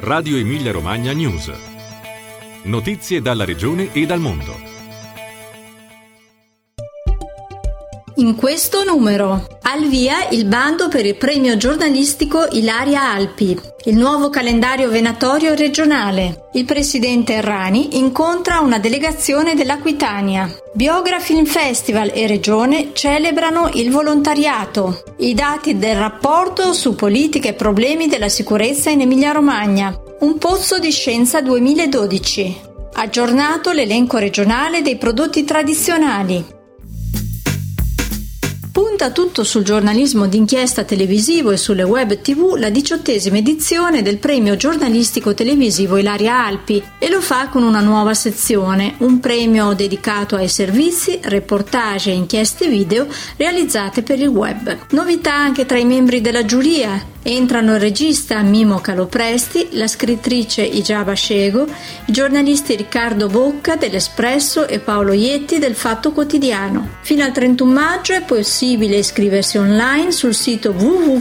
Radio Emilia Romagna News. Notizie dalla regione e dal mondo. In questo numero, al via il bando per il premio giornalistico Ilaria Alpi, il nuovo calendario venatorio regionale. Il presidente Errani incontra una delegazione dell'Aquitania. Biogra Film Festival e Regione celebrano il volontariato. I dati del rapporto su politiche e problemi della sicurezza in Emilia-Romagna. Un pozzo di scienza 2012. Aggiornato l'elenco regionale dei prodotti tradizionali. Punta tutto sul giornalismo d'inchiesta televisivo e sulle web TV la 18ª edizione del premio giornalistico televisivo Ilaria Alpi, e lo fa con una nuova sezione, un premio dedicato ai servizi, reportage e inchieste video realizzate per il web. Novità anche tra i membri della giuria. Entrano il regista Mimo Calopresti, la scrittrice Ijaba Scego, i giornalisti Riccardo Bocca dell'Espresso e Paolo Ietti del Fatto Quotidiano. Fino al 31 maggio è possibile iscriversi online sul sito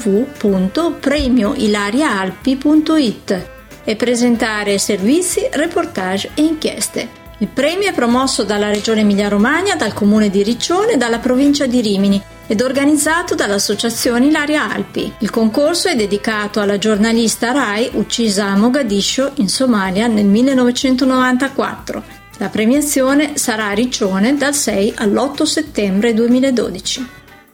www.premioilariaalpi.it e presentare servizi, reportage e inchieste. Il premio è promosso dalla Regione Emilia-Romagna, dal Comune di Riccione e dalla Provincia di Rimini ed organizzato dall'Associazione Ilaria Alpi. Il concorso è dedicato alla giornalista Rai uccisa a Mogadiscio, in Somalia, nel 1994. La premiazione sarà a Riccione dal 6 all'8 settembre 2012.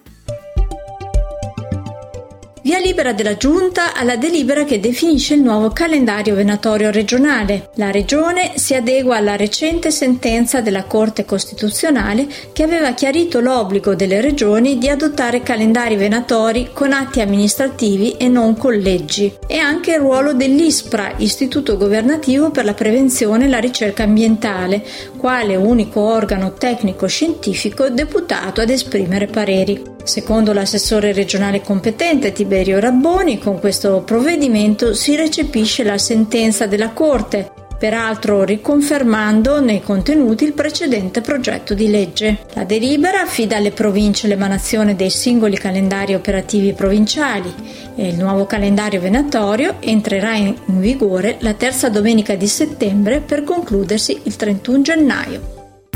Via libera della Giunta alla delibera che definisce il nuovo calendario venatorio regionale. La Regione si adegua alla recente sentenza della Corte Costituzionale che aveva chiarito l'obbligo delle regioni di adottare calendari venatori con atti amministrativi e non con leggi, e anche il ruolo dell'ISPRA, Istituto Governativo per la Prevenzione e la Ricerca Ambientale, quale unico organo tecnico-scientifico deputato ad esprimere pareri. Secondo l'assessore regionale competente Tiberio Rabboni, con questo provvedimento si recepisce la sentenza della Corte, peraltro riconfermando nei contenuti il precedente progetto di legge. La delibera affida alle province l'emanazione dei singoli calendari operativi provinciali e il nuovo calendario venatorio entrerà in vigore la terza domenica di settembre per concludersi il 31 gennaio.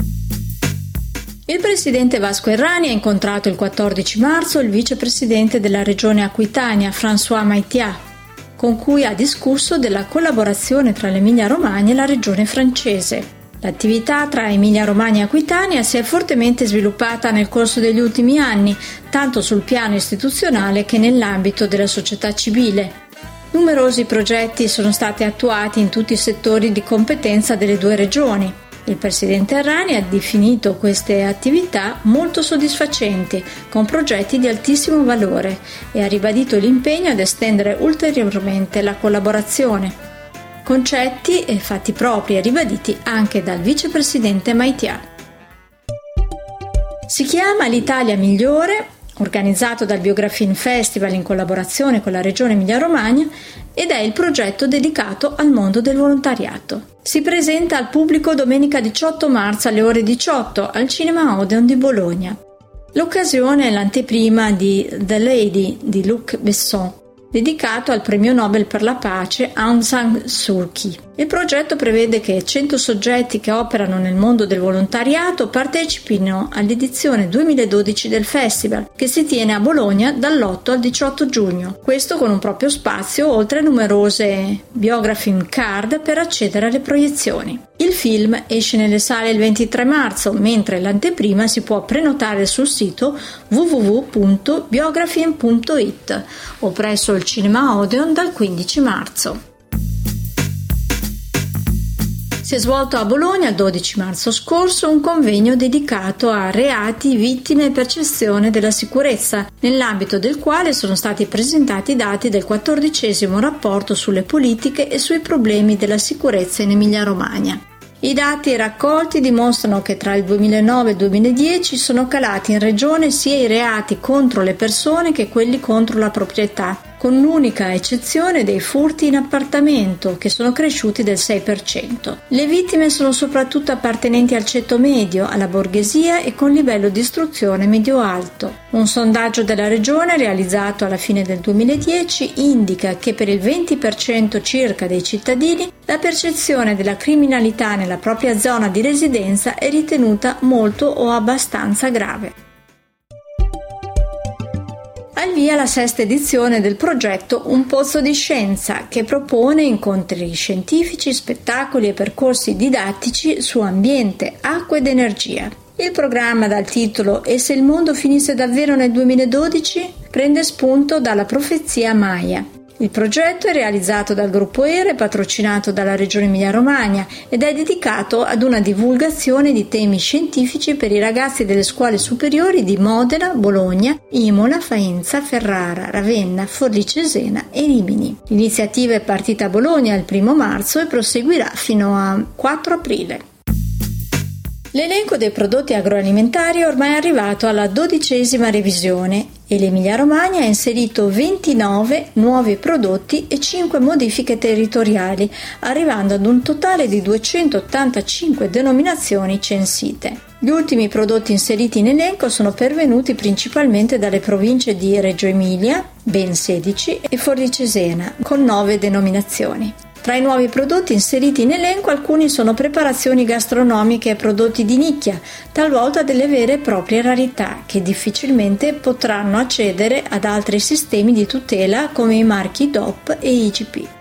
Il presidente Vasco Errani ha incontrato il 14 marzo il vicepresidente della regione Aquitania, François Maitiat, con cui ha discusso della collaborazione tra l'Emilia-Romagna e la regione francese. L'attività tra Emilia-Romagna e Aquitania si è fortemente sviluppata nel corso degli ultimi anni, tanto sul piano istituzionale che nell'ambito della società civile. Numerosi progetti sono stati attuati in tutti i settori di competenza delle due regioni. Il presidente Errani ha definito queste attività molto soddisfacenti, con progetti di altissimo valore, e ha ribadito l'impegno ad estendere ulteriormente la collaborazione. Concetti e fatti propri ribaditi anche dal vicepresidente Maitiat. Si chiama l'Italia Migliore, organizzato dal Biogra Film Festival in collaborazione con la Regione Emilia-Romagna, ed è il progetto dedicato al mondo del volontariato. Si presenta al pubblico domenica 18 marzo alle ore 18 al Cinema Odeon di Bologna. L'occasione è l'anteprima di The Lady di Luc Besson, dedicato al premio Nobel per la pace Aung San Suu Kyi. Il progetto prevede che 100 soggetti che operano nel mondo del volontariato partecipino all'edizione 2012 del festival, che si tiene a Bologna dall'8 al 18 giugno. Questo con un proprio spazio, oltre a numerose Biogra Film Card per accedere alle proiezioni. Il film esce nelle sale il 23 marzo, mentre l'anteprima si può prenotare sul sito www.biografilm.it o presso il Cinema Odeon dal 15 marzo. Si è svolto a Bologna il 12 marzo scorso un convegno dedicato a reati, vittime e percezione della sicurezza, nell'ambito del quale sono stati presentati i dati del 14° rapporto sulle politiche e sui problemi della sicurezza in Emilia-Romagna. I dati raccolti dimostrano che tra il 2009 e il 2010 sono calati in regione sia i reati contro le persone che quelli contro la proprietà, con l'unica eccezione dei furti in appartamento, che sono cresciuti del 6%. Le vittime sono soprattutto appartenenti al ceto medio, alla borghesia e con livello di istruzione medio-alto. Un sondaggio della regione realizzato alla fine del 2010 indica che per il 20% circa dei cittadini la percezione della criminalità nella propria zona di residenza è ritenuta molto o abbastanza grave. Al via la 6ª edizione del progetto Un Pozzo di Scienza, che propone incontri scientifici, spettacoli e percorsi didattici su ambiente, acqua ed energia. Il programma dal titolo E se il mondo finisse davvero nel 2012 prende spunto dalla profezia Maya. Il progetto è realizzato dal gruppo ERA e patrocinato dalla Regione Emilia-Romagna ed è dedicato ad una divulgazione di temi scientifici per i ragazzi delle scuole superiori di Modena, Bologna, Imola, Faenza, Ferrara, Ravenna, Forlì Cesena e Rimini. L'iniziativa è partita a Bologna il 1 marzo e proseguirà fino a 4 aprile. L'elenco dei prodotti agroalimentari è ormai arrivato alla 12ª revisione e l'Emilia-Romagna ha inserito 29 nuovi prodotti e 5 modifiche territoriali, arrivando ad un totale di 285 denominazioni censite. Gli ultimi prodotti inseriti in elenco sono pervenuti principalmente dalle province di Reggio Emilia, ben 16, e Forlì Cesena, con 9 denominazioni. Tra i nuovi prodotti inseriti in elenco alcuni sono preparazioni gastronomiche e prodotti di nicchia, talvolta delle vere e proprie rarità che difficilmente potranno accedere ad altri sistemi di tutela come i marchi DOP e IGP.